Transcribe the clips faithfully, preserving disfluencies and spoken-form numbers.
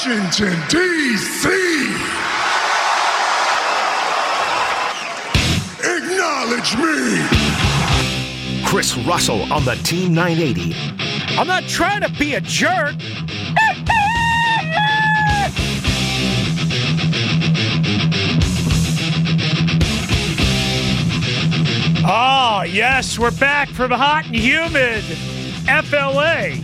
Washington, D C Acknowledge me. Chris Russell on the Team nine eighty. I'm not trying to be a jerk. Oh, yes, we're back from hot and humid F L A.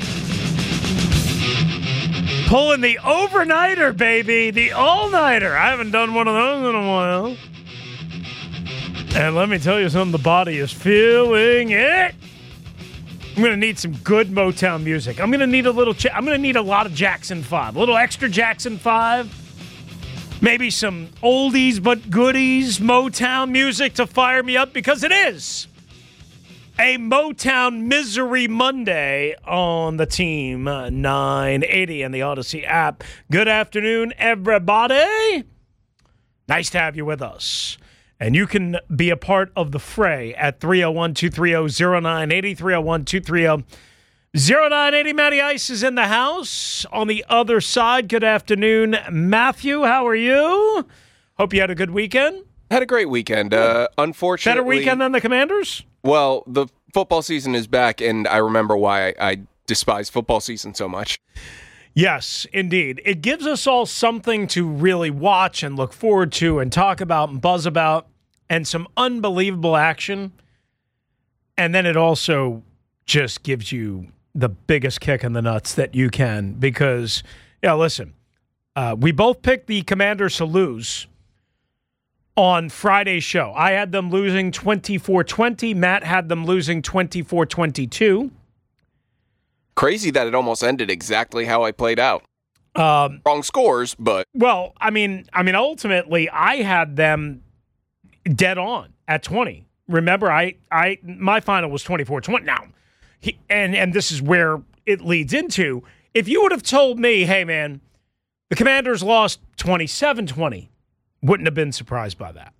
Pulling the overnighter, baby. The all-nighter. I haven't done one of those in a while. And let me tell you something, the body is feeling it. I'm going to need some good Motown music. I'm going to need a little, I'm going to need a lot of Jackson five. A little extra Jackson five. Maybe some oldies but goodies Motown music to fire me up, because it is a Motown Misery Monday on the Team nine eighty and the Odyssey app. Good afternoon, everybody. Nice to have you with us. And you can be a part of the fray at three oh one, two three oh, oh nine eight oh, three oh one, two three oh, oh nine eight oh. Matty Ice is in the house. On the other side, good afternoon, Matthew. How are you? Hope you had a good weekend. Had a great weekend. Uh, unfortunately, better weekend than the Commanders? Well, the football season is back, and I remember why I, I despise football season so much. Yes, indeed. It gives us all something to really watch and look forward to and talk about and buzz about, and some unbelievable action. And then it also just gives you the biggest kick in the nuts that you can, because, yeah, listen, uh, we both picked the Commanders to lose on Friday's show. I had them losing twenty-four twenty. Matt had them losing twenty-four twenty-two. Crazy that it almost ended exactly how I played out. Um, Wrong scores, but well, I mean, I mean, ultimately, I had them dead on at twenty. Remember, I, I, my final was twenty-four twenty. Now, he, and and this is where it leads into. If you would have told me, hey man, the Commanders lost twenty-seven twenty, wouldn't have been surprised by that.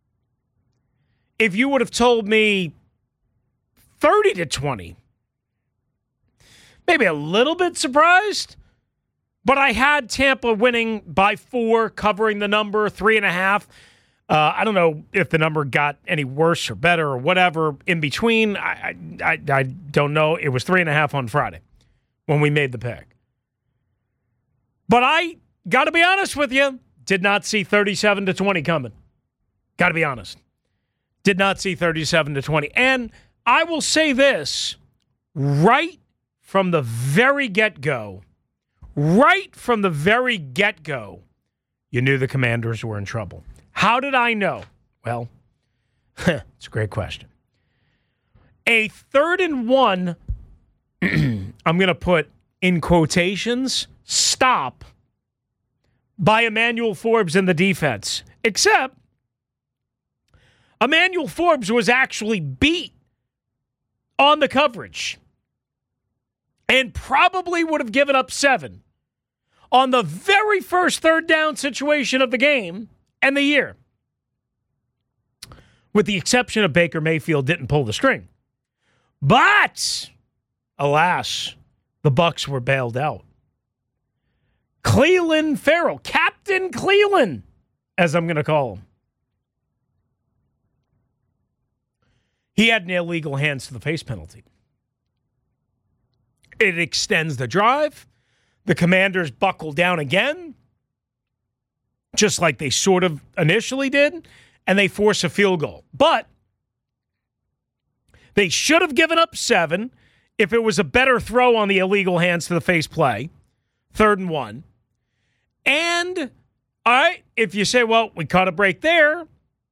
If you would have told me thirty to twenty, maybe a little bit surprised, but I had Tampa winning by four, covering the number, three and a half. Uh, I don't know if the number got any worse or better or whatever in between. I, I, I, I don't know. It was three and a half on Friday when we made the pick. But I got to be honest with you, did not see thirty-seven to twenty coming. Got to be honest. Did not see thirty-seven to twenty. And I will say this, right from the very get-go, right from the very get-go, you knew the Commanders were in trouble. How did I know? Well, it's a great question. A third and one, I'm going to put in quotations, stop by Emmanuel Forbes in the defense. Except, Emmanuel Forbes was actually beat on the coverage and probably would have given up seven on the very first third down situation of the game and the year. With the exception of Baker Mayfield didn't pull the string. But, alas, the Bucs were bailed out. Clelin Ferrell, Captain Cleveland, as I'm going to call him. He had an illegal hands to the face penalty. It extends the drive. The Commanders buckle down again, just like they sort of initially did, and they force a field goal. But they should have given up seven if it was a better throw on the illegal hands to the face play, third and one. And, all right, if you say, well, we caught a break there,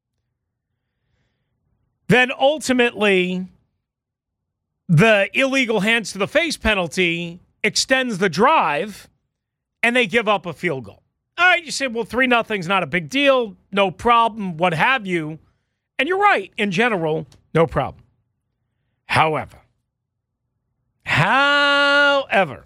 then ultimately the illegal hands to the face penalty extends the drive, and they give up a field goal. All right, you say, well, three nothing's not a big deal, no problem, what have you. And you're right, in general, no problem. However, however,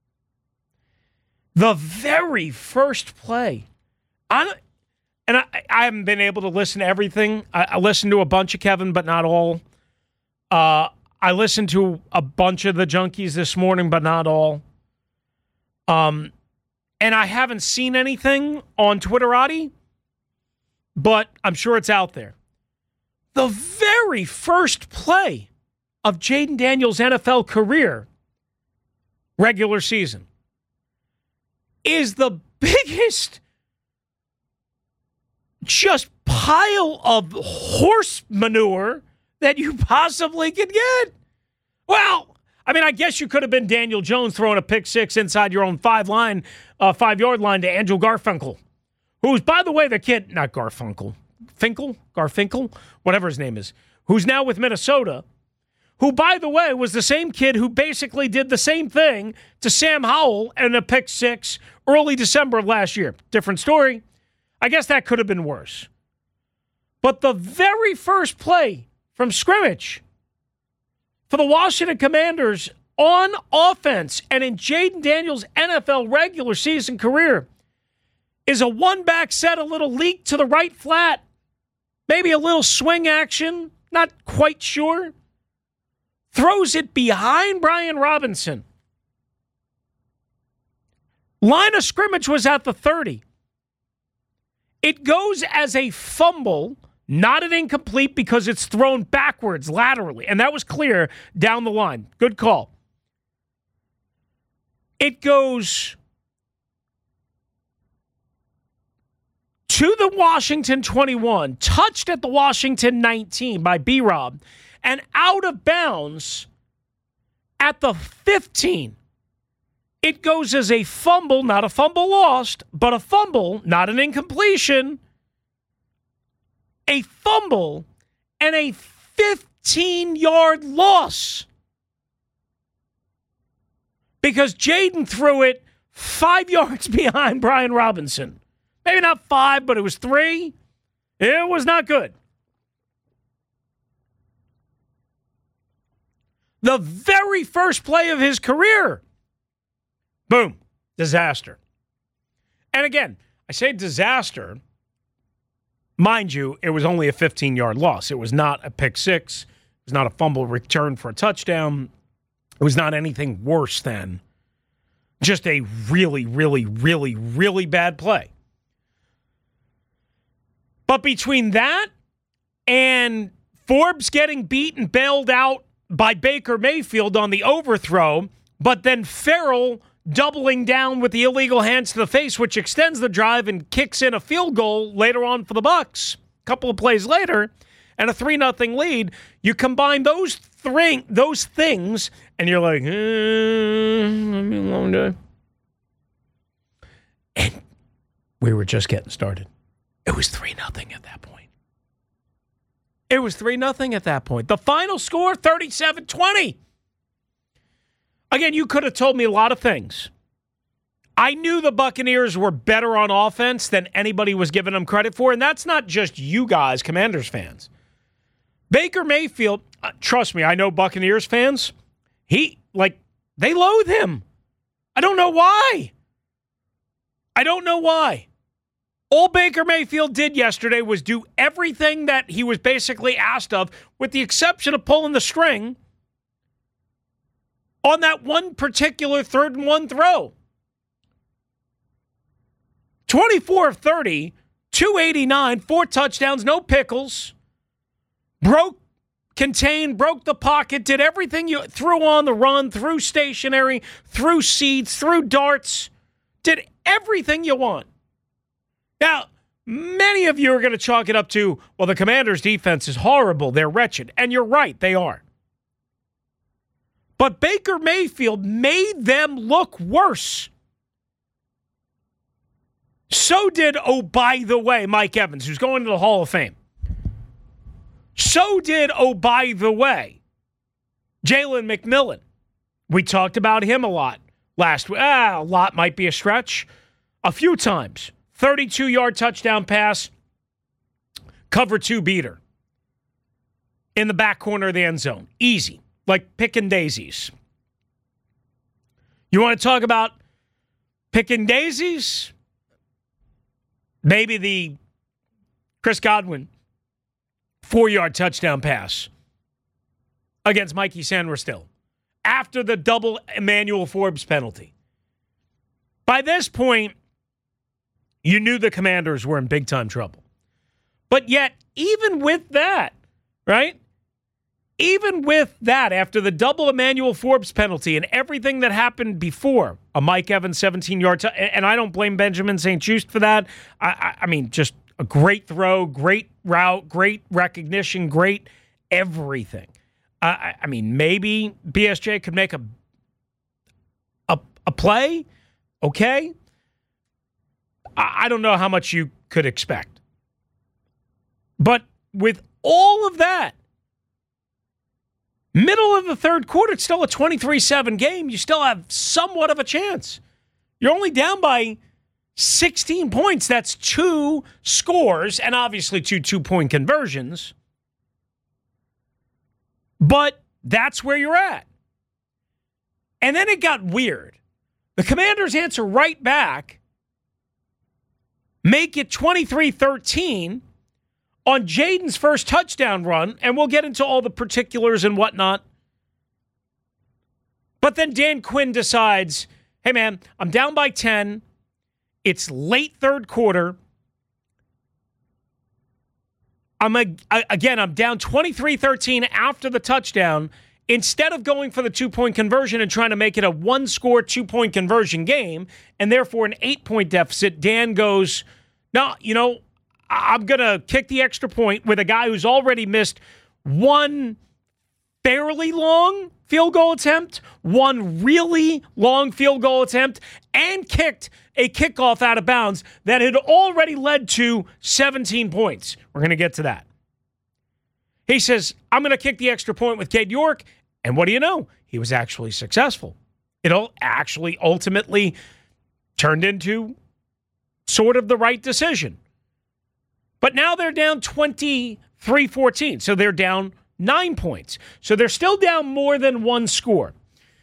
the very first play, I, and I, I haven't been able to listen to everything. I, I listened to a bunch of Kevin, but not all. Uh, I listened to a bunch of the Junkies this morning, but not all. Um, and I haven't seen anything on Twitterati, but I'm sure it's out there. The very first play of Jayden Daniels' N F L career, regular season, is the biggest just pile of horse manure that you possibly could get. Well, I mean, I guess you could have been Daniel Jones throwing a pick six inside your own five line, uh, five yard line to Andrew Garfinkel, who's, by the way, the kid, not Garfunkel, Finkel, Garfinkel, whatever his name is, who's now with Minnesota, who, by the way, was the same kid who basically did the same thing to Sam Howell in a pick six early December of last year. Different story. I guess that could have been worse. But the very first play from scrimmage for the Washington Commanders on offense and in Jayden Daniels' N F L regular season career is a one-back set, a little leak to the right flat, maybe a little swing action, not quite sure. Throws it behind Brian Robinson. Line of scrimmage was at the thirty. It goes as a fumble, not an incomplete because it's thrown backwards laterally, and that was clear down the line. Good call. It goes to the Washington twenty-one, touched at the Washington nineteen by B-Rob, and out of bounds at the fifteen. It goes as a fumble, not a fumble lost, but a fumble, not an incompletion. A fumble and a fifteen-yard loss. Because Jayden threw it five yards behind Brian Robinson. Maybe not five, but it was three. It was not good. The very first play of his career. Boom. Disaster. And again, I say disaster. Mind you, it was only a fifteen-yard loss. It was not a pick six. It was not a fumble return for a touchdown. It was not anything worse than just a really, really, really, really bad play. But between that and Forbes getting beat and bailed out by Baker Mayfield on the overthrow, but then Farrell doubling down with the illegal hands to the face, which extends the drive and kicks in a field goal later on for the Bucs, a couple of plays later, and a three nothing lead. You combine those three, those things, and you're like, eh, let me alone day. And we were just getting started. It was three nothing at that point. It was three nothing at that point. The final score, thirty-seven twenty. Again, you could have told me a lot of things. I knew the Buccaneers were better on offense than anybody was giving them credit for, and that's not just you guys, Commanders fans. Baker Mayfield, uh, trust me, I know Buccaneers fans. He, like, they loathe him. I don't know why. I don't know why. All Baker Mayfield did yesterday was do everything that he was basically asked of, with the exception of pulling the string on that one particular third and one throw. twenty-four of thirty, two eighty-nine, four touchdowns, no pickles. Broke, contained, broke the pocket, did everything you threw on the run, threw stationary, threw seeds, threw darts, did everything you want. Now, many of you are going to chalk it up to, well, the Commanders' defense is horrible. They're wretched. And you're right, they are. But Baker Mayfield made them look worse. So did, oh, by the way, Mike Evans, who's going to the Hall of Fame. So did, oh, by the way, Jalen McMillan. We talked about him a lot last week. Ah, a lot might be a stretch. A few times. thirty-two-yard touchdown pass, cover two beater in the back corner of the end zone. Easy, like picking daisies. You want to talk about picking daisies? Maybe the Chris Godwin four-yard touchdown pass against Mikey Sanders-Still after the double Emmanuel Forbes penalty. By this point, You knew the Commanders were in big-time trouble. But yet, even with that, right? Even with that, after the double Emmanuel Forbes penalty and everything that happened before, a Mike Evans seventeen-yard touchdown, and I don't blame Benjamin Saint Just for that. I, I, I mean, just a great throw, great route, great recognition, great everything. I, I mean, maybe B S J could make a, a, a play, okay? I, I don't know how much you could expect. But with all of that, middle of the third quarter, it's still a twenty-three seven game. You still have somewhat of a chance. You're only down by sixteen points. That's two scores and obviously two two-point conversions. But that's where you're at. And then it got weird. The Commanders answer right back, make it twenty-three thirteen on Jaden's first touchdown run, and we'll get into all the particulars and whatnot. But then Dan Quinn decides, hey, man, I'm down by ten. It's late third quarter. I'm a, again, I'm down twenty-three thirteen after the touchdown. Instead of going for the two-point conversion and trying to make it a one-score, two-point conversion game, and therefore an eight-point deficit, Dan goes, no, you know, I'm going to kick the extra point with a guy who's already missed one fairly long field goal attempt, one really long field goal attempt, and kicked a kickoff out of bounds that had already led to seventeen points. We're going to get to that. He says, I'm going to kick the extra point with Cade York, and what do you know? He was actually successful. It all actually ultimately turned into sort of the right decision. But now they're down twenty-three fourteen, so they're down nine points. So they're still down more than one score.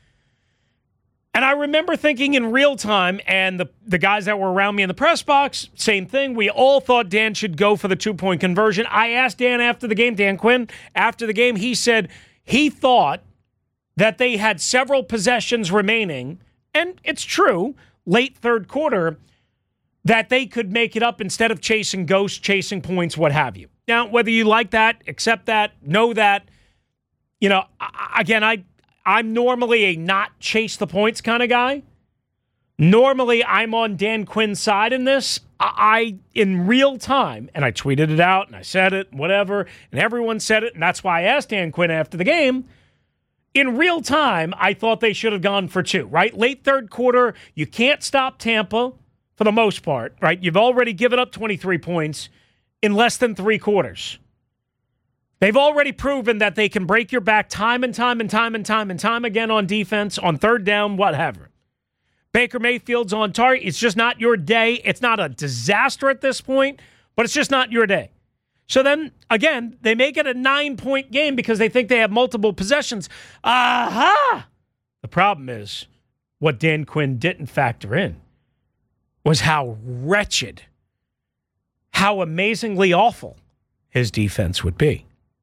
And I remember thinking in real time, and the, the guys that were around me in the press box, same thing. We all thought Dan should go for the two-point conversion. I asked Dan after the game, Dan Quinn, after the game, he said he thought that they had several possessions remaining, and it's true, late third quarter, that they could make it up instead of chasing ghosts, chasing points, what have you. Now, whether you like that, accept that, know that, you know, again, I, I'm normally a not chase the points kind of guy. Normally, I'm on Dan Quinn's side in this. I, in real time, and I tweeted it out, and I said it, whatever, and everyone said it, and that's why I asked Dan Quinn after the game. In real time, I thought they should have gone for two, right? Late third quarter, you can't stop Tampa. For the most part, right? You've already given up twenty-three points in less than three quarters. They've already proven that they can break your back time and time and time and time and time again on defense, on third down, whatever. Baker Mayfield's on target. It's just not your day. It's not a disaster at this point, but it's just not your day. So then, again, they make it a nine-point game because they think they have multiple possessions. Aha! The problem is what Dan Quinn didn't factor in was how wretched, how amazingly awful his defense would be.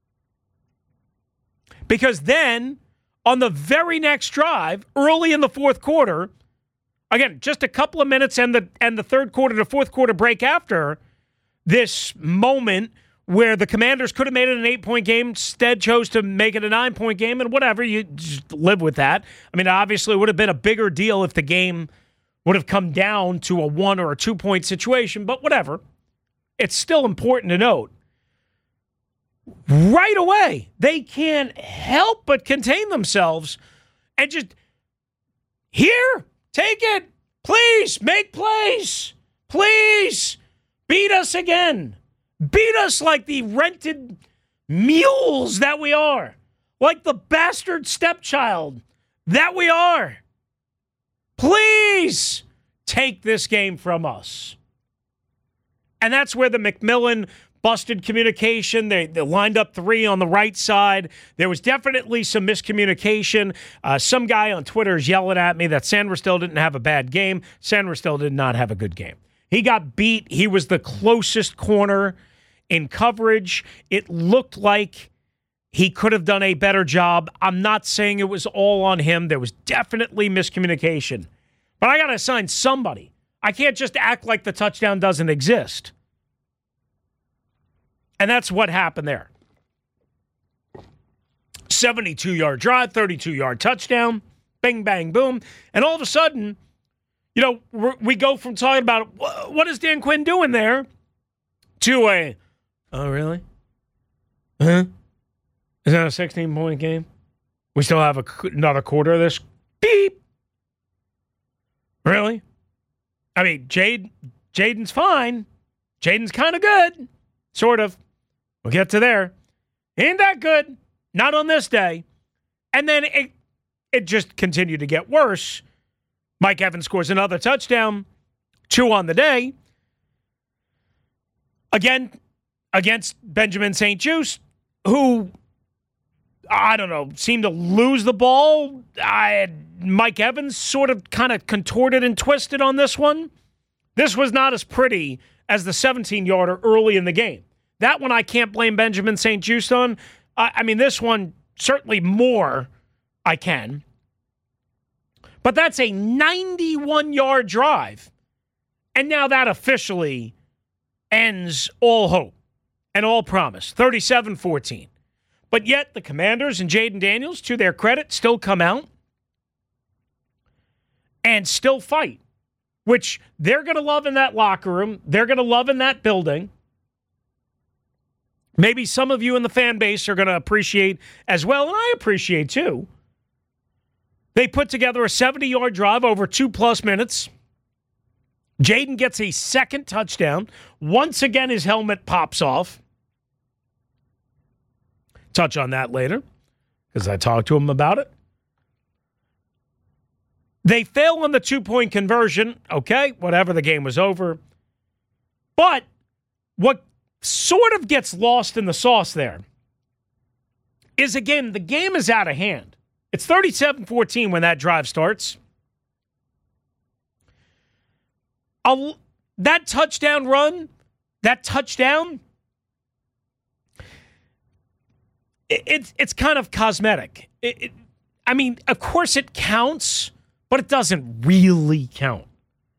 Because then, on the very next drive, early in the fourth quarter, again, just a couple of minutes and the and the third quarter to fourth quarter break after this moment where the Commanders could have made it an eight-point game, instead chose to make it a nine-point game, and whatever, you just live with that. I mean, obviously, it would have been a bigger deal if the game would have come down to a one or a two-point situation, but whatever. It's still important to note. Right away, they can't help but contain themselves and just, here, take it, please, make plays, please, beat us again. Beat us like the rented mules that we are, like the bastard stepchild that we are. Please take this game from us. And that's where the McMillan busted communication. They, they lined up three on the right side. There was definitely some miscommunication. Uh, some guy on Twitter is yelling at me that Sanderstil didn't have a bad game. Sanderstil did not have a good game. He got beat. He was the closest corner in coverage. It looked like he could have done a better job. I'm not saying it was all on him. There was definitely miscommunication. But I got to assign somebody. I can't just act like the touchdown doesn't exist. And that's what happened there. seventy-two-yard drive, thirty-two-yard touchdown, bing, bang, boom. And all of a sudden, you know, we're, we go from talking about what is Dan Quinn doing there to a, oh, really? Huh? Is that a sixteen-point game? We still have a, another quarter of this? Beep. Really? I mean, Jade, Jaden's fine. Jaden's kind of good. Sort of. We'll get to there. Ain't that good. Not on this day. And then it it just continued to get worse. Mike Evans scores another touchdown. Two on the day. Again, against Benjamin Saint Juste, who, I don't know, seemed to lose the ball. I had Mike Evans sort of kind of contorted and twisted on this one. This was not as pretty as the seventeen-yarder early in the game. That one I can't blame Benjamin Saint Juste on. I, I mean, this one certainly more I can. But that's a ninety-one-yard drive. And now that officially ends all hope and all promise. thirty-seven fourteen. But yet the Commanders and Jaden Daniels, to their credit, still come out and still fight, which they're going to love in that locker room. They're going to love in that building. Maybe some of you in the fan base are going to appreciate as well, and I appreciate too. They put together a seventy-yard drive over two-plus minutes. Jaden gets a second touchdown. Once again, his helmet pops off. Touch on that later, because I talked to him about it. They fail on the two-point conversion. Okay, whatever, the game was over. But what sort of gets lost in the sauce there is, again, the game is out of hand. It's thirty-seven fourteen when that drive starts. I'll, that touchdown run, that touchdown, it, it, it's kind of cosmetic. It, it, I mean, of course it counts, but it doesn't really count.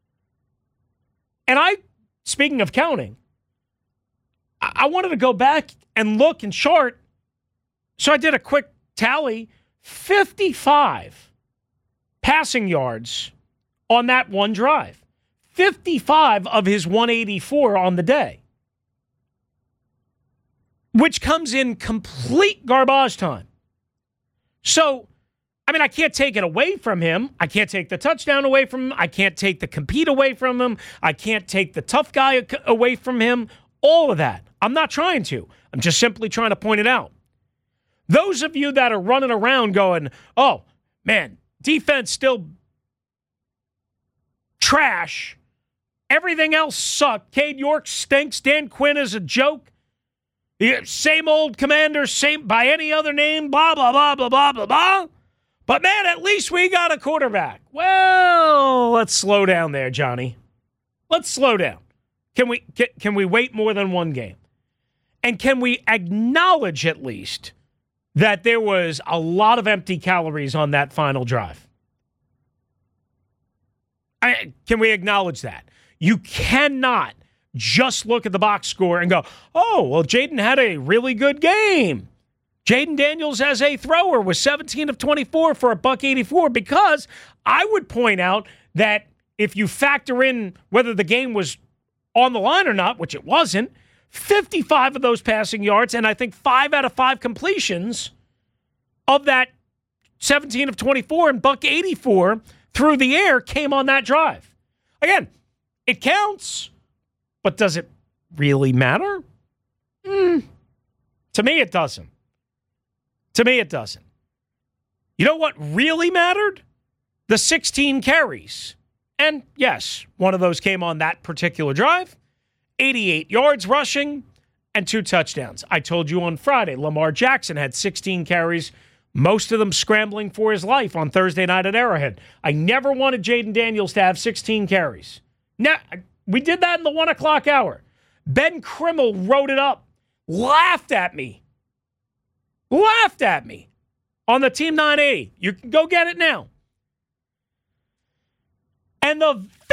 And I, speaking of counting, I, I wanted to go back and look and chart. So I did a quick tally. fifty-five passing yards on that one drive. fifty-five of his one eighty-four on the day, which comes in complete garbage time. So, I mean, I can't take it away from him. I can't take the touchdown away from him. I can't take the compete away from him. I can't take the tough guy away from him. All of that. I'm not trying to. I'm just simply trying to point it out. Those of you that are running around going, oh, man, defense still trash. Everything else sucked. Cade York stinks. Dan Quinn is a joke. The same old Commander, same by any other name, blah, blah, blah, blah, blah, blah, blah. But, man, at least we got a quarterback. Well, let's slow down there, Johnny. Let's slow down. Can we, can, can we wait more than one game? And can we acknowledge at least that there was a lot of empty calories on that final drive? I, can we acknowledge that? You cannot just look at the box score and go, oh, well, Jaden had a really good game. Jaden Daniels as a thrower was seventeen of twenty-four for a buck eighty-four, because I would point out that if you factor in whether the game was on the line or not, which it wasn't, fifty-five of those passing yards, and I think five out of five completions of that seventeen of twenty-four and buck eighty-four through the air came on that drive. Again, it counts, but does it really matter? Mm, to me, it doesn't. To me, it doesn't. You know what really mattered? The sixteen carries. And yes, one of those came on that particular drive. eighty-eight yards rushing and two touchdowns. I told you on Friday, Lamar Jackson had sixteen carries, most of them scrambling for his life on Thursday night at Arrowhead. I never wanted Jaden Daniels to have sixteen carries. Now, we did that in the one o'clock hour. Ben Krimmel wrote it up, laughed at me. Laughed at me on the Team nine eighty. You can go get it now. And the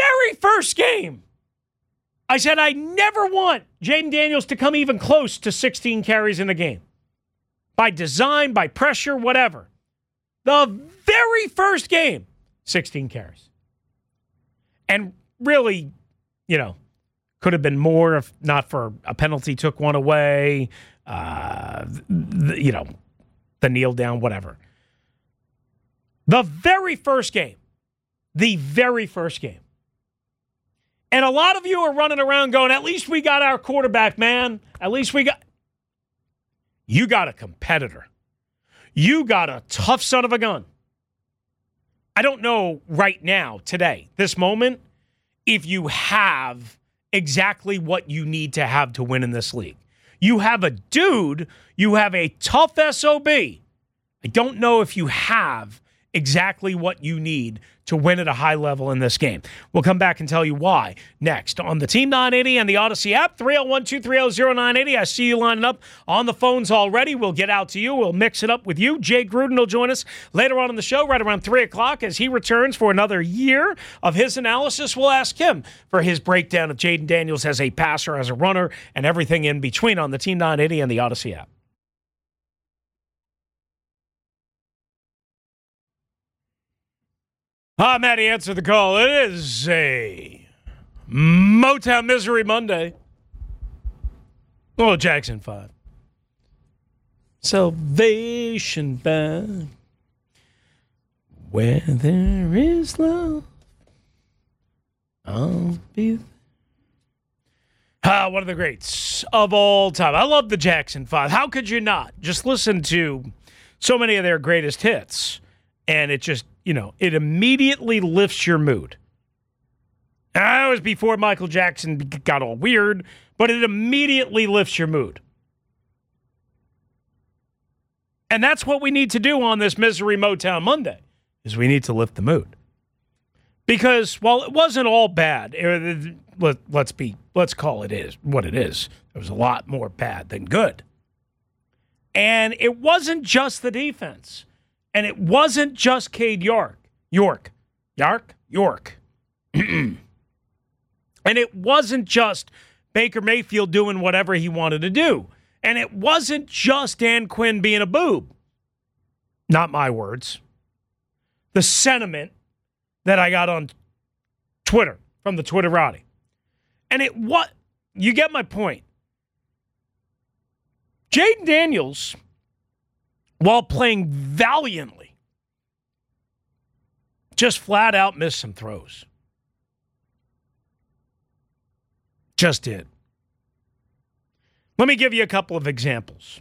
very first game, I said I never want Jayden Daniels to come even close to sixteen carries in a game. By design, by pressure, whatever. The very first game, sixteen carries. And really, you know, could have been more if not for a penalty took one away, uh, the, you know, the kneel down, whatever. The very first game. The very first game. And a lot of you are running around going, at least we got our quarterback, man. At least we got... You got a competitor. You got a tough son of a gun. I don't know right now, today, this moment, if you have exactly what you need to have to win in this league. You have a dude, you have a tough S O B. I don't know if you have exactly what you need to win at a high level in this game. We'll come back and tell you why next on the Team nine eighty and the Odyssey app, three oh one, two three oh, oh nine eight oh. I see you lining up on the phones already. We'll get out to you. We'll mix it up with you. Jay Gruden will join us later on in the show, right around three o'clock, as he returns for another year of his analysis. We'll ask him for his breakdown of Jayden Daniels as a passer, as a runner, and everything in between on the Team nine eighty and the Odyssey app. Hi, Maddie, answer the call. It is a Motown Misery Monday. Oh, Jackson five. Salvation Band. Where there is love, I'll be there. Ah, one of the greats of all time. I love the Jackson five. How could you not? Just listen to so many of their greatest hits, and it just, you know, it immediately lifts your mood. That was before Michael Jackson got all weird, but it immediately lifts your mood. And that's what we need to do on this Misery Motown Monday, is we need to lift the mood. Because while it wasn't all bad, it, let, let's be, let's call it is what it is. There was a lot more bad than good. And it wasn't just the defense. And it wasn't just Cade York. York. York? York. And it wasn't just Baker Mayfield doing whatever he wanted to do. And it wasn't just Dan Quinn being a boob. Not my words. The sentiment that I got on Twitter from the Twitterati. And it what? You get my point. Jayden Daniels, while playing valiantly, just flat out missed some throws. Just did. Let me give you a couple of examples.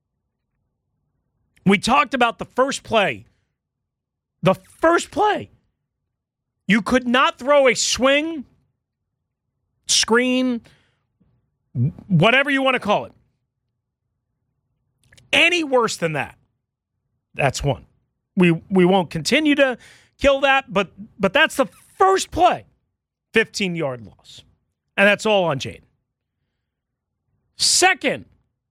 We talked about the first play. The first play. You could not throw a swing, screen, whatever you want to call it, any worse than that. That's one. We we won't continue to kill that, but but that's the first play. fifteen-yard loss. And that's all on Jayden. Second,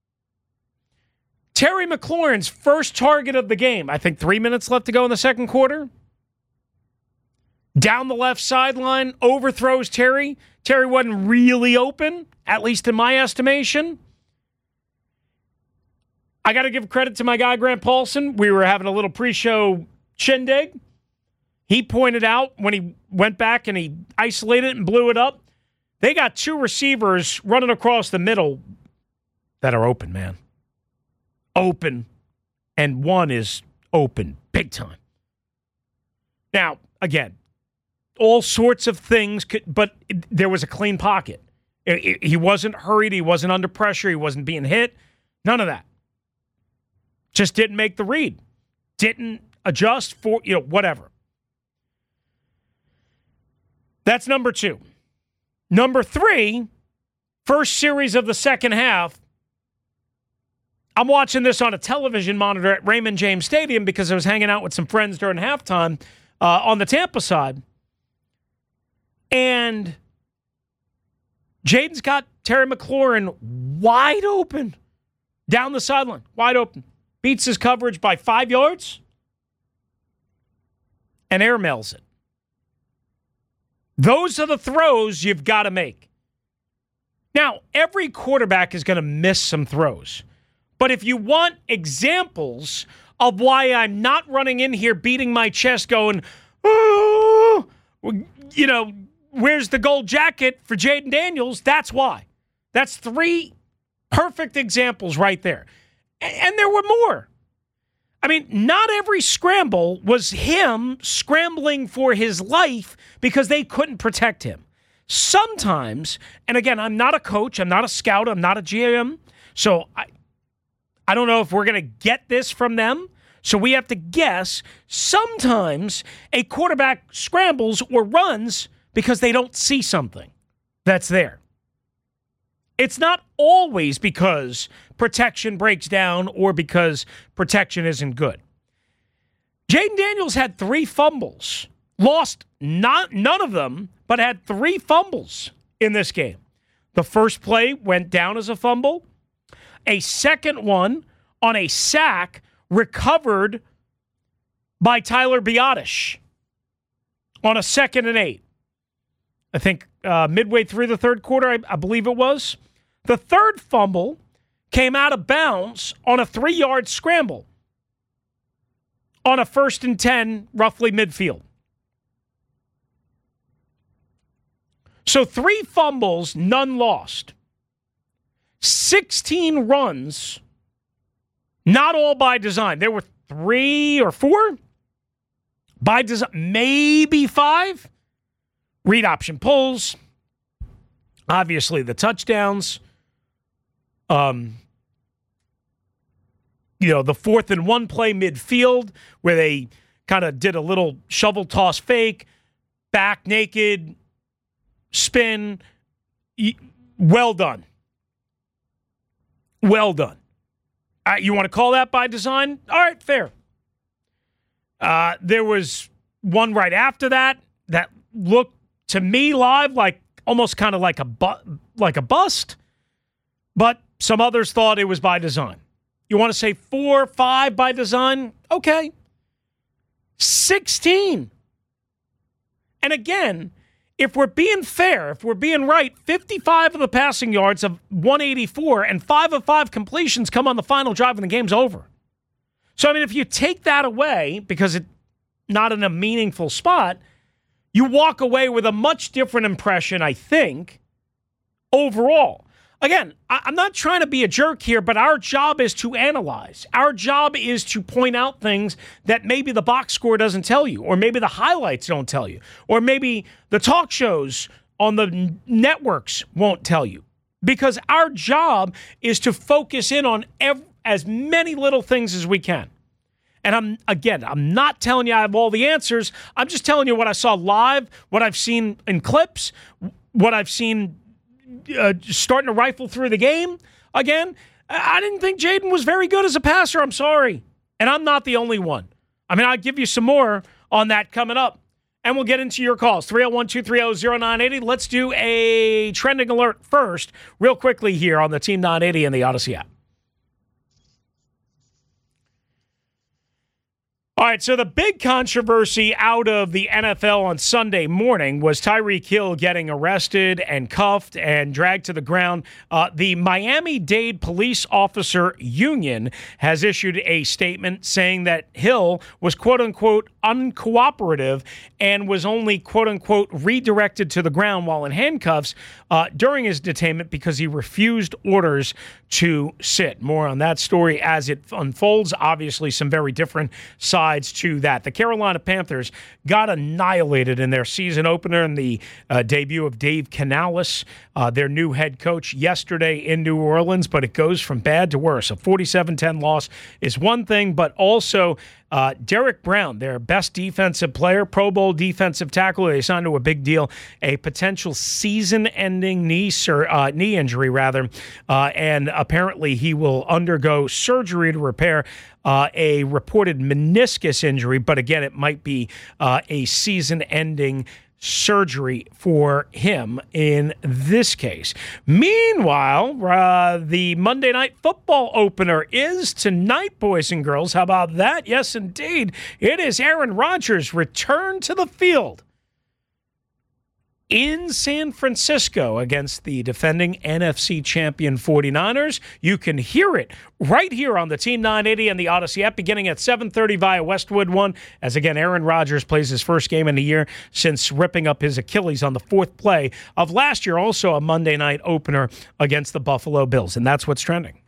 Terry McLaurin's first target of the game. I think three minutes left to go in the second quarter. Down the left sideline, overthrows Terry. Terry wasn't really open, at least in my estimation. I got to give credit to my guy, Grant Paulson. We were having a little pre-show shindig. He pointed out when he went back and he isolated it and blew it up, they got two receivers running across the middle that are open, man. Open. And one is open big time. Now, again, all sorts of things, could, but it, there was a clean pocket. It, it, he wasn't hurried. He wasn't under pressure. He wasn't being hit. None of that. Just didn't make the read. Didn't adjust for, you know, whatever. That's number two. Number three, first series of the second half. I'm watching this on a television monitor at Raymond James Stadium because I was hanging out with some friends during halftime uh, on the Tampa side. And Jayden's got Terry McLaurin wide open down the sideline, wide open. Beats his coverage by five yards and airmails it. Those are the throws you've got to make. Now, every quarterback is going to miss some throws. But if you want examples of why I'm not running in here beating my chest going, oh, you know, where's the gold jacket for Jayden Daniels? That's why. That's three perfect examples right there. And there were more. I mean, not every scramble was him scrambling for his life because they couldn't protect him. Sometimes, and again, I'm not a coach, I'm not a scout, I'm not a G M, so I, I don't know if we're going to get this from them, so we have to guess. Sometimes a quarterback scrambles or runs because they don't see something that's there. It's not always because protection breaks down or because protection isn't good. Jayden Daniels had three fumbles, lost not, none of them, but had three fumbles in this game. The first play went down as a fumble. A second one on a sack recovered by Tyler Biadasz on a second and eight. I think uh, midway through the third quarter, I, I believe it was. The third fumble came out of bounds on a three-yard scramble on a first and ten, roughly midfield. So three fumbles, none lost. sixteen runs, not all by design. There were three or four by design, maybe five. Read option pulls, obviously the touchdowns. Um, you know, the fourth and one play midfield where they kind of did a little shovel toss fake, back naked, spin. Well done. Well done. Uh, you want to call that by design? All right, fair. Uh, there was one right after that that looked to me live like almost kind of like a bu- like a bust, but some others thought it was by design. You want to say four, five by design? Okay. sixteen. And again, if we're being fair, if we're being right, fifty-five of the passing yards of one eighty-four and five of five completions come on the final drive and the game's over. So, I mean, if you take that away, because it's not in a meaningful spot, you walk away with a much different impression, I think, overall. Again, I'm not trying to be a jerk here, but our job is to analyze. Our job is to point out things that maybe the box score doesn't tell you, or maybe the highlights don't tell you, or maybe the talk shows on the networks won't tell you. Because our job is to focus in on ev- as many little things as we can. And I'm again, I'm not telling you I have all the answers. I'm just telling you what I saw live, what I've seen in clips, what I've seen Uh, starting to rifle through the game again. I didn't think Jayden was very good as a passer. I'm sorry. And I'm not the only one. I mean, I'll give you some more on that coming up. And we'll get into your calls. three oh one, two three oh, oh nine eight oh. Let's do a trending alert first, real quickly here on the Team nine eighty and the Odyssey app. All right, so the big controversy out of the N F L on Sunday morning was Tyreek Hill getting arrested and cuffed and dragged to the ground. Uh, the Miami-Dade Police Officer Union has issued a statement saying that Hill was quote-unquote uncooperative and was only quote-unquote redirected to the ground while in handcuffs uh, during his detainment because he refused orders to sit. More on that story as it unfolds. Obviously, some very different sides to that. The Carolina Panthers got annihilated in their season opener in the uh, debut of Dave Canales, uh, their new head coach, yesterday in New Orleans, but it goes from bad to worse. A forty-seven ten loss is one thing, but also uh, Derek Brown, their best defensive player, Pro Bowl defensive tackle, they signed to a big deal, a potential season-ending knee, sur- uh, knee injury, rather, uh, and apparently he will undergo surgery to repair Uh, a reported meniscus injury, but again, it might be uh, a season-ending surgery for him in this case. Meanwhile, uh, the Monday Night Football opener is tonight, boys and girls. How about that? Yes, indeed. It is Aaron Rodgers' return to the field. in San Francisco against the defending N F C champion forty-niners. You can hear it right here on the Team nine eighty and the Odyssey app beginning at seven thirty via Westwood One, as again Aaron Rodgers plays his first game in the year since ripping up his Achilles on the fourth play of last year, also a Monday night opener against the Buffalo Bills. And that's what's trending.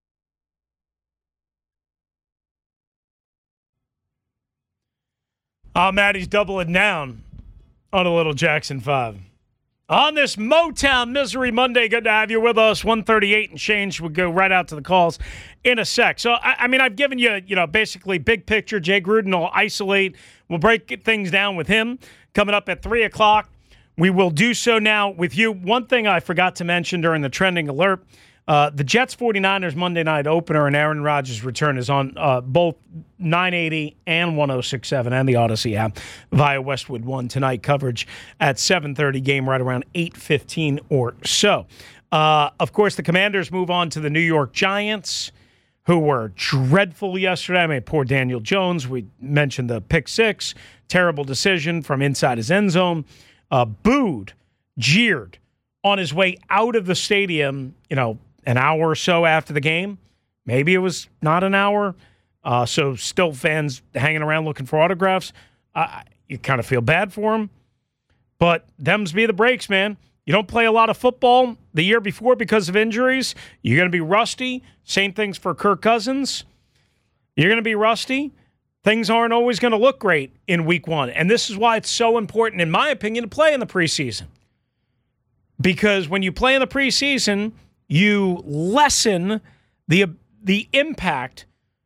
Oh, Maddie's doubling down on a little Jackson five. On this Motown Misery Monday, good to have you with us. one thirty-eight and change. We'll go right out to the calls in a sec. So, I, I mean, I've given you, you know, basically big picture. Jay Gruden will isolate. We'll break things down with him coming up at three o'clock. We will do so now with you. One thing I forgot to mention during the trending alert, uh, the Jets forty-niners Monday night opener and Aaron Rodgers' return is on uh, both nine eighty and one oh six point seven and the Odyssey app via Westwood One tonight. Coverage at seven thirty, game right around eight fifteen or so. Uh, of course, the Commanders move on to the New York Giants, who were dreadful yesterday. I mean, poor Daniel Jones. We mentioned the pick six, terrible decision from inside his end zone. Uh, booed, jeered on his way out of the stadium, you know, an hour or so after the game. Maybe it was not an hour. Uh, so still fans hanging around looking for autographs. Uh, you kind of feel bad for them. But them's be the breaks, man. You don't play a lot of football the year before because of injuries. You're going to be rusty. Same things for Kirk Cousins. You're going to be rusty. Things aren't always going to look great in week one. And this is why it's so important, in my opinion, to play in the preseason. Because when you play in the preseason, you lessen the the impact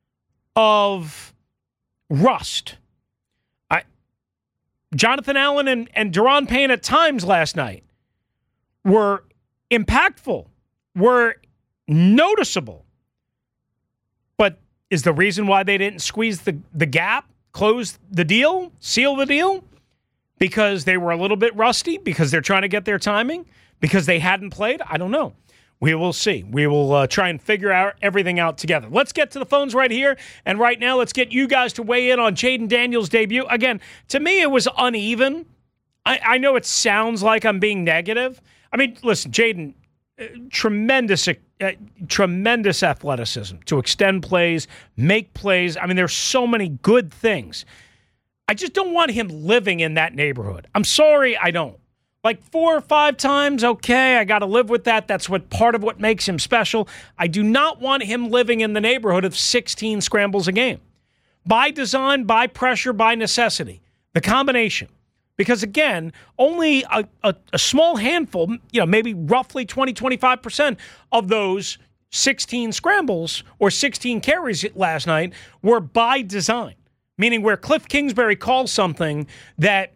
of rust. I, Jonathan Allen and, and Daron Payne at times last night were impactful, were noticeable. But is the reason why they didn't squeeze the, the gap, close the deal, seal the deal? Because they were a little bit rusty? Because they're trying to get their timing? Because they hadn't played? I don't know. We will see. We will uh, try and figure out everything out together. Let's get to the phones right here. And right now, let's get you guys to weigh in on Jayden Daniels' debut. Again, to me, it was uneven. I, I know it sounds like I'm being negative. I mean, listen, Jayden, uh, tremendous, uh, tremendous athleticism to extend plays, make plays. I mean, there's so many good things. I just don't want him living in that neighborhood. I'm sorry, I don't. Like four or five times, okay, I got to live with that. That's what part of what makes him special. I do not want him living in the neighborhood of sixteen scrambles a game. By design, by pressure, by necessity. The combination. Because again, only a, a, a small handful, you know, maybe roughly twenty, twenty-five percent of those sixteen scrambles or sixteen carries last night were by design. Meaning where Cliff Kingsbury calls something that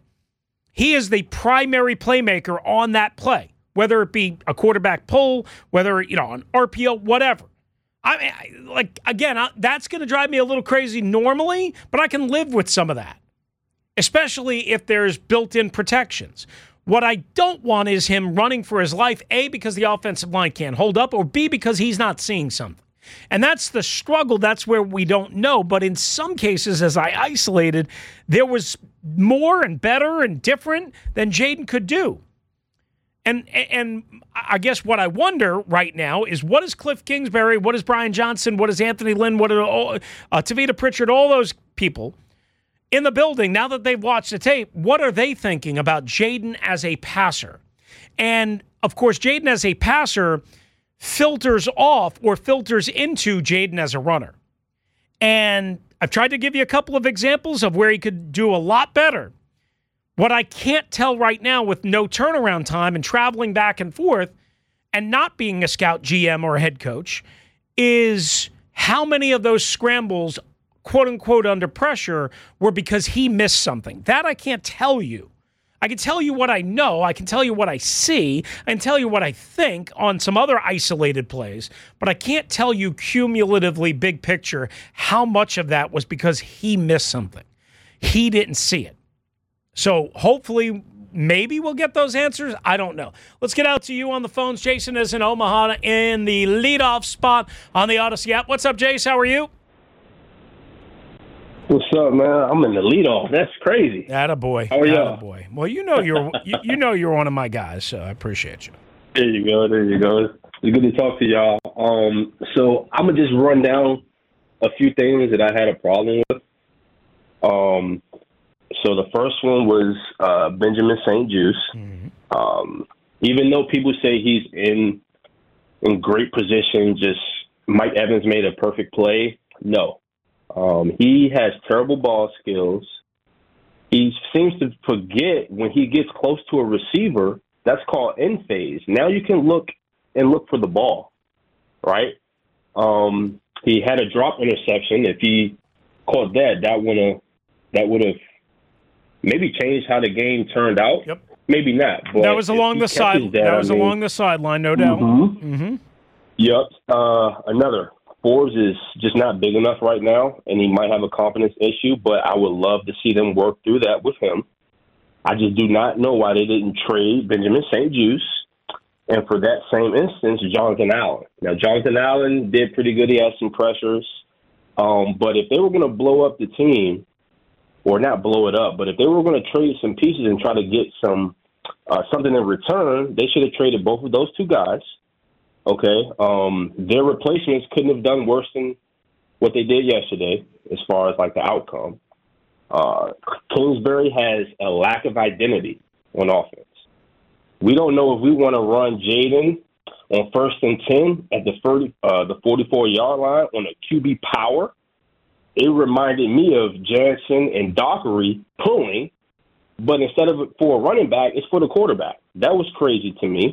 he is the primary playmaker on that play, whether it be a quarterback pull, whether, you know, an R P O, whatever. I mean, I, like, again, I, that's going to drive me a little crazy normally, but I can live with some of that, especially if there's built-in protections. What I don't want is him running for his life, A, because the offensive line can't hold up, or B, because he's not seeing something. And that's the struggle. That's where we don't know. But in some cases, as I isolated, there was more and better and different than Jayden could do. And and I guess what I wonder right now is, what is Cliff Kingsbury, what is Brian Johnson, what is Anthony Lynn, what are all, uh, Tavita Pritchard, all those people in the building, now that they've watched the tape, what are they thinking about Jayden as a passer? And, of course, Jayden as a passer filters off or filters into Jayden as a runner. And I've tried to give you a couple of examples of where he could do a lot better. What I can't tell right now, with no turnaround time and traveling back and forth and not being a scout G M or a head coach, is how many of those scrambles, quote unquote, under pressure were because he missed something. That I can't tell you. I can tell you what I know. I can tell you what I see. I can tell you what I think on some other isolated plays. But I can't tell you cumulatively, big picture, how much of that was because he missed something. He didn't see it. So hopefully, maybe we'll get those answers. I don't know. Let's get out to you on the phones. Jason is in Omaha in the leadoff spot on the Odyssey app. What's up, Jace? How are you? What's up, man? I'm in the leadoff. That's crazy. Attaboy. How are y'all? Attaboy. Well, you know you're you, you know you're one of my guys, so I appreciate you. There you go. There you go. It's good to talk to y'all. Um, so I'm gonna just run down a few things that I had a problem with. Um, so the first one was uh, Benjamin Saint-Juste. Mm-hmm. Um, even though people say he's in in great position, just Mike Evans made a perfect play. No, um, he has terrible ball skills. He seems to forget when he gets close to a receiver. That's called in phase. Now you can look and look for the ball, right? Um, he had a drop interception. If he caught that, that would have that would have maybe changed how the game turned out. Yep. Maybe not. But that was along the side. That, that was I mean, along the sideline, no doubt. Mm-hmm. Mm-hmm. Yep. Uh, another. Forbes is just not big enough right now, and he might have a confidence issue. But I would love to see them work through that with him. I just do not know why they didn't trade Benjamin Saint-Juste, and for that same instance, Jonathan Allen. Now, Jonathan Allen did pretty good. He had some pressures. Um, but if they were going to blow up the team, or not blow it up, but if they were going to trade some pieces and try to get some uh, something in return, they should have traded both of those two guys. Okay? Um, their replacements couldn't have done worse than what they did yesterday as far as, like, the outcome. Uh, Kingsbury has a lack of identity on offense. We don't know if we want to run Jaden on first and ten at the thirty, uh, the forty-four-yard line on a Q B power. It reminded me of Jansen and Dockery pulling, but instead of it for a running back, it's for the quarterback. That was crazy to me.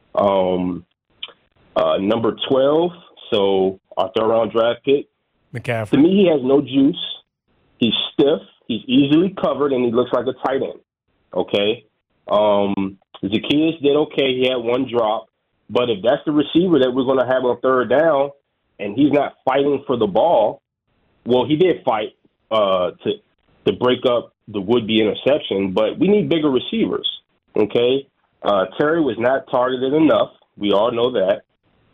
Um, uh, number twelve, so our third-round draft pick. McCaffrey. To me, he has no juice. He's stiff. He's easily covered, and he looks like a tight end. Okay? Um, Zacchaeus did okay. He had one drop. But if that's the receiver that we're going to have on third down and he's not fighting for the ball, well, he did fight uh, to to break up the would-be interception, but we need bigger receivers, okay? Uh, Terry was not targeted enough. We all know that.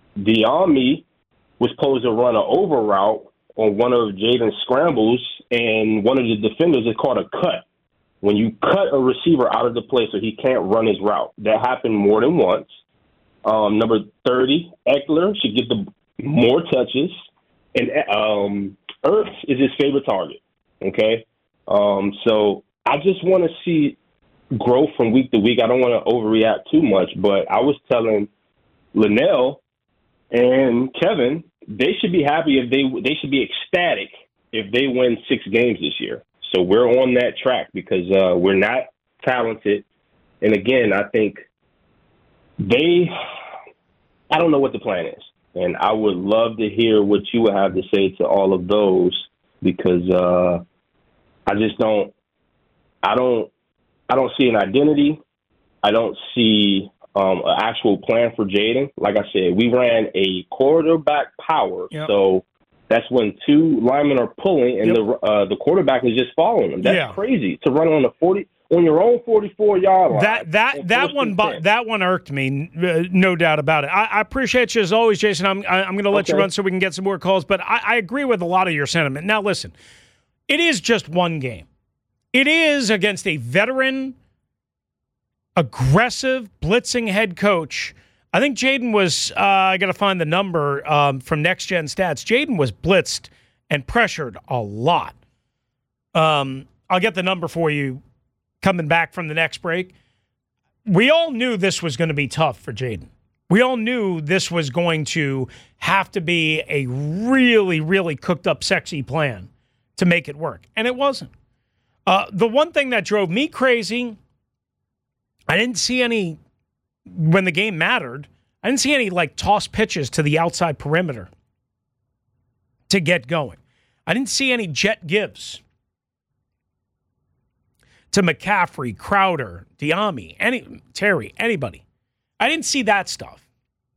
Diami was supposed to run an over route on one of Jaden's scrambles, and one of the defenders is called a cut. When you cut a receiver out of the play so he can't run his route. That happened more than once. Um, number thirty, Eckler should get the more touches, and um, Ertz is his favorite target, okay? Um, so I just want to see growth from week to week. I don't want to overreact too much, but I was telling Linnell and Kevin they should be happy if they they should be ecstatic if they win six games this year. So we're on that track because uh, we're not talented. And again, I think they – I don't know what the plan is. And I would love to hear what you would have to say to all of those because uh, I just don't – I don't I don't see an identity. I don't see um, an actual plan for Jaden. Like I said, we ran a quarterback power. Yep. So – that's when two linemen are pulling and yep. the uh, the quarterback is just following them. That's yeah. crazy to run on a forty on your own forty-four yard line. That that that one bu- that one irked me, uh, no doubt about it. I, I appreciate you as always, Jason. I'm I, I'm going to let okay. you run so we can get some more calls. But I, I agree with a lot of your sentiment. Now listen, it is just one game. It is against a veteran, aggressive, blitzing head coach. I think Jaden was, uh, I got to find the number um, from Next Gen Stats. Jaden was blitzed and pressured a lot. Um, I'll get the number for you coming back from the next break. We all knew this was going to be tough for Jaden. We all knew this was going to have to be a really, really cooked up, sexy plan to make it work. And it wasn't. Uh, the one thing that drove me crazy, I didn't see any... when the game mattered, I didn't see any, like, toss pitches to the outside perimeter to get going. I didn't see any jet gives to McCaffrey, Crowder, Diami, any Terry, anybody. I didn't see that stuff.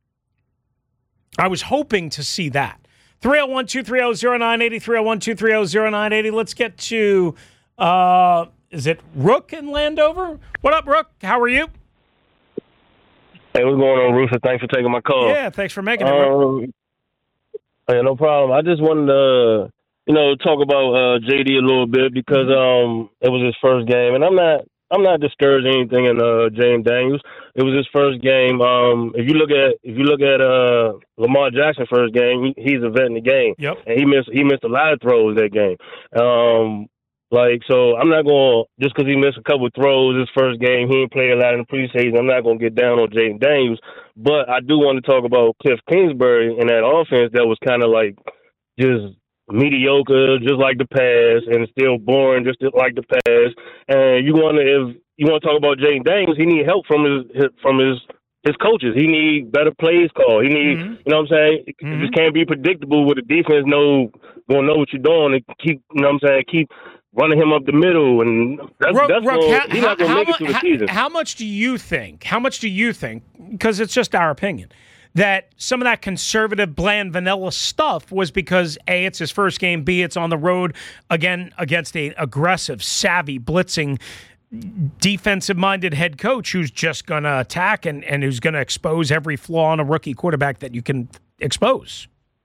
I was hoping to see that. three oh one, two three oh, oh nine eight oh, three oh one, two three oh, oh nine eight oh. Let's get to, uh, is it Rook in Landover? What up, Rook? How are you? Hey, what's going on, Rufus? Thanks for taking my call. Yeah, thanks for making it. Um, yeah, no problem. I just wanted to, you know, talk about uh, J D a little bit because um, it was his first game, and I'm not I'm not discouraging anything in uh, Jaden Daniels. It was his first game. Um, if you look at if you look at uh, Lamar Jackson's first game, he, he's a vet in the game, yep. and he missed he missed a lot of throws that game. Um, like so, I'm not going just because he missed a couple of throws his first game. He didn't play a lot in the preseason. I'm not going to get down on Jaden Daniels, but I do want to talk about Cliff Kingsbury and that offense that was kind of like just mediocre, just like the past, and still boring, just like the past. And you want to, if you want to talk about Jaden Daniels, he need help from his, his from his his coaches. He need better plays called. He need, mm-hmm. you know what I'm saying? Mm-hmm. It just can't be predictable with the defense. Know gonna know what you're doing and keep, you know what I'm saying? Keep running him up the middle, and that's, Rook, that's Rook, gonna, how, he's not gonna how, make it through the how, season. How much do you think? How much do you think? Because it's just our opinion. That some of that conservative, bland, vanilla stuff was because A, it's his first game, B, it's on the road again against a aggressive, savvy, blitzing, defensive-minded head coach who's just going to attack and, and who's going to expose every flaw in a rookie quarterback that you can expose.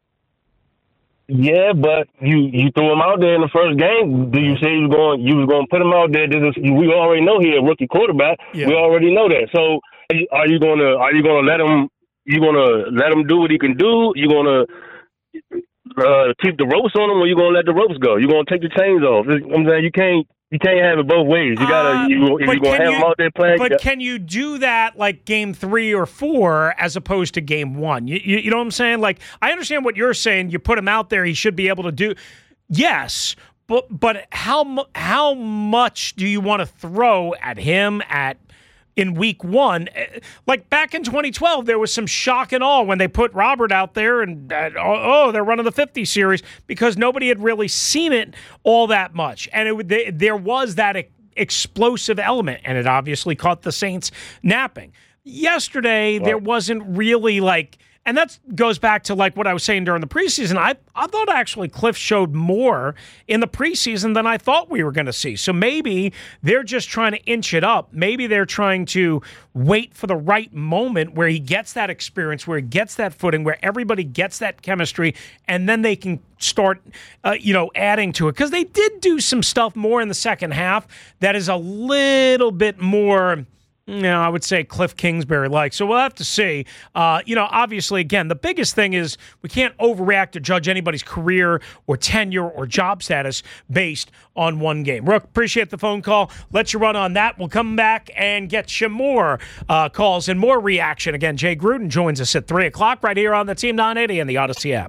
Yeah, but you, you threw him out there in the first game. Do you say you was going you was going to put him out there? This is, we already know he's a rookie quarterback. Yeah. We already know that. So are you going to are you going to let him? You gonna let him do what he can do? You gonna uh, keep the ropes on him, or you gonna let the ropes go? You gonna take the chains off? I'm saying you can't. You can't have it both ways. You gotta. Uh, you, if you gonna have you, him out there playing. But can you do that like game three or four as opposed to game one? You, you, you know what I'm saying? Like I understand what you're saying. You put him out there, he should be able to do. Yes, but but how how much do you want to throw at him at? In week one, like back in twenty twelve, there was some shock and awe when they put Robert out there and, uh, oh, they're running the fifty series because nobody had really seen it all that much. And it, they, there was that e- explosive element, and it obviously caught the Saints napping. Yesterday, there wasn't really like, and that goes back to like what I was saying during the preseason. I, I thought actually Cliff showed more in the preseason than I thought we were going to see. So maybe they're just trying to inch it up. Maybe they're trying to wait for the right moment where he gets that experience, where he gets that footing, where everybody gets that chemistry, and then they can start, uh, you know, adding to it. Because they did do some stuff more in the second half that is a little bit more... You know, I would say Cliff Kingsbury-like. So we'll have to see. Uh, you know, obviously, again, the biggest thing is we can't overreact to judge anybody's career or tenure or job status based on one game. Rook, appreciate the phone call. Let you run on that. We'll come back and get you more uh, calls and more reaction. Again, Jay Gruden joins us at three o'clock right here on the Team nine eighty and the Odyssey app.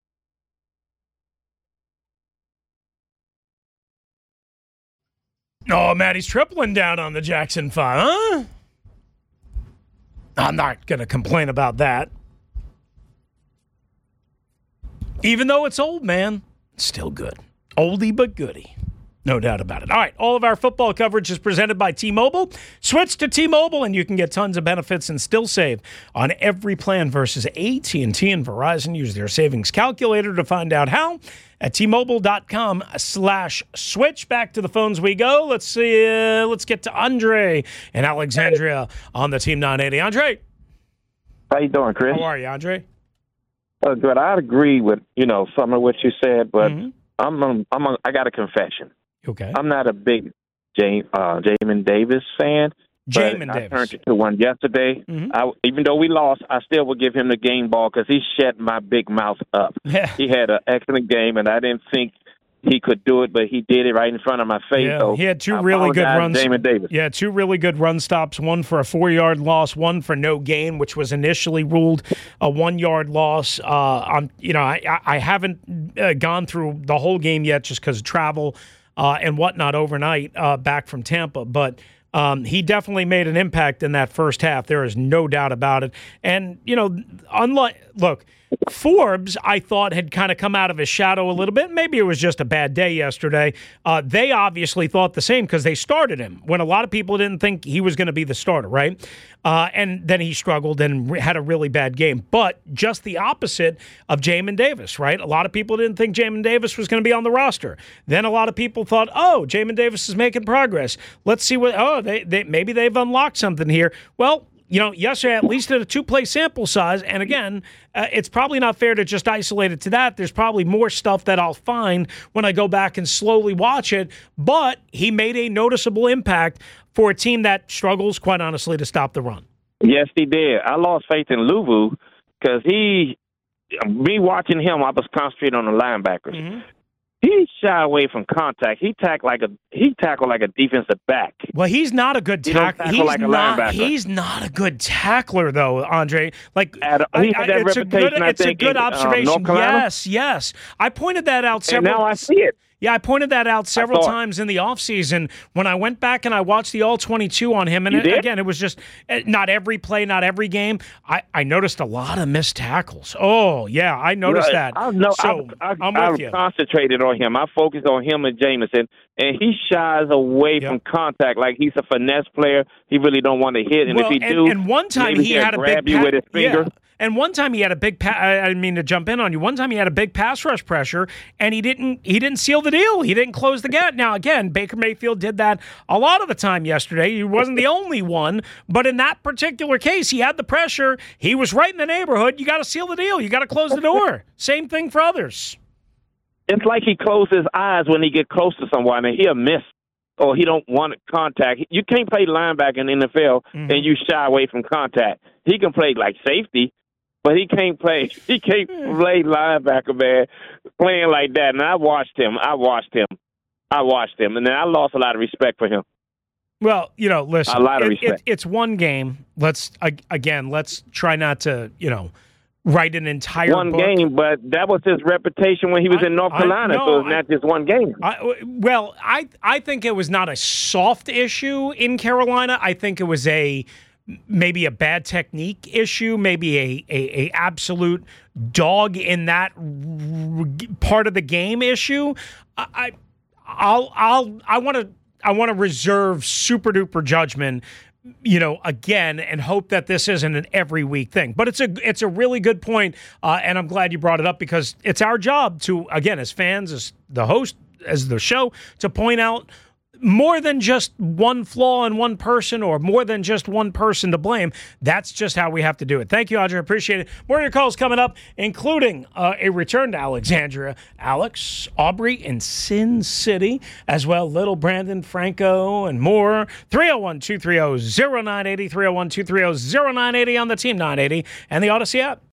Oh, Maddie's tripling down on the Jackson five, huh? I'm not going to complain about that. Even though it's old, man, it's still good. Oldie but goodie. No doubt about it. All right, all of our football coverage is presented by T-Mobile. Switch to T-Mobile, and you can get tons of benefits and still save on every plan versus A T and T and Verizon. Use their savings calculator to find out how at T-Mobile.com slash switch. Back to the phones we go. Let's see. Uh, let's get to Andre and Alexandria on the Team nine eighty. Andre. How you doing, Chris? How are you, Andre? Uh, good. I agree with, you know, some of what you said, but mm-hmm. I'm, a, I'm a, I got a confession. Okay. I'm not a big James, uh, Jamin Davis fan. Jamin I Davis. turned it to one yesterday. Mm-hmm. I, even though we lost, I still would give him the game ball because he shut my big mouth up. Yeah. He had an excellent game, and I didn't think he could do it, but he did it right in front of my face. Yeah, so he had two I really good runs. Jamin Davis. Yeah, two really good run stops. One for a four-yard loss, one for no gain, which was initially ruled a one-yard loss. Uh, on you know, I, I haven't uh, gone through the whole game yet, just because of travel uh, and whatnot overnight uh, back from Tampa, but. Um, he definitely made an impact in that first half. There is no doubt about it. And, you know, unlike, look, Forbes, I thought, had kind of come out of his shadow a little bit. Maybe it was just a bad day yesterday. Uh, they obviously thought the same because they started him when a lot of people didn't think he was going to be the starter, right? Uh, and then he struggled and re- had a really bad game. But just the opposite of Jamin Davis, right? A lot of people didn't think Jamin Davis was going to be on the roster. Then a lot of people thought, oh, Jamin Davis is making progress. Let's see what, oh, they, they maybe they've unlocked something here. Well, you know, yesterday at least at a two-play sample size, and again, uh, it's probably not fair to just isolate it to that. There's probably more stuff that I'll find when I go back and slowly watch it, but he made a noticeable impact for a team that struggles, quite honestly, to stop the run. Yes, he did. I lost faith in Luvu because he, me watching him, I was concentrating on the linebackers. Mm-hmm. He shied away from contact. He tackled like a he tackled like a defensive back. Well, he's not a good tackler. tackle He's like a not. linebacker. He's not a good tackler, though, Andre. Like At, I, he had I, that it's a good. reputation, I It's a think, good in, um, observation. North Carolina. Yes, yes. I pointed that out And several. now I see it. Yeah, I pointed that out several thought- times in the offseason when I went back and I watched the all twenty-two on him. And You it, did? again, it was just eh, not every play, not every game. I, I noticed a lot of missed tackles. Oh, yeah, I noticed Right. that. I know. So, I, I, I'm I with you. concentrated on him. I focused on him and Jameson, and he shies away Yep. from contact like he's a finesse player. He really don't want to hit, and Well, if he and, do, and one time maybe he he'll had a grab big you pa- with his finger. Yeah. And one time he had a big. Pa- I I mean to jump in on you. One time he had a big pass rush pressure, and he didn't. He didn't seal the deal. He didn't close the gap. Now again, Baker Mayfield did that a lot of the time yesterday. He wasn't the only one, but in that particular case, he had the pressure. He was right in the neighborhood. You got to seal the deal. You got to close the door. Same thing for others. It's like he closes his eyes when he get close to someone, and he'll miss. Or he don't want contact. You can't play linebacker in the N F L Mhm. and you shy away from contact. He can play like safety, but he can't play. He can't play linebacker, man, playing like that. And I watched him. I watched him. I watched him, and then I lost a lot of respect for him. Well, you know, listen, A lot of it- it- respect. it's one game. Let's ag- again, let's try not to, you know, write an entire One book. game, but that was his reputation when he was I- in North I- Carolina, no, so it's I- not just one game. I, well, I I think it was not a soft issue in Carolina. I think it was a maybe a bad technique issue, maybe a a, a absolute dog in that r- part of the game issue. I, I I'll I'll I want to I want to reserve super duper judgment, you know, again, and hope that this isn't an every week thing. But it's a it's a really good point, uh, and I'm glad you brought it up because it's our job to, again, as fans, as the host, as the show, to point out more than just one flaw in one person or more than just one person to blame. That's just how we have to do it. Thank you, Audrey. Appreciate it. More of your calls coming up, including uh, a return to Alexandria. Alex, Aubrey, and Sin City, as well, Little Brandon, Franco, and more. three oh one, two three oh, oh nine eight oh, three oh one, two three oh, oh nine eight oh on the Team nine eighty and the Odyssey app.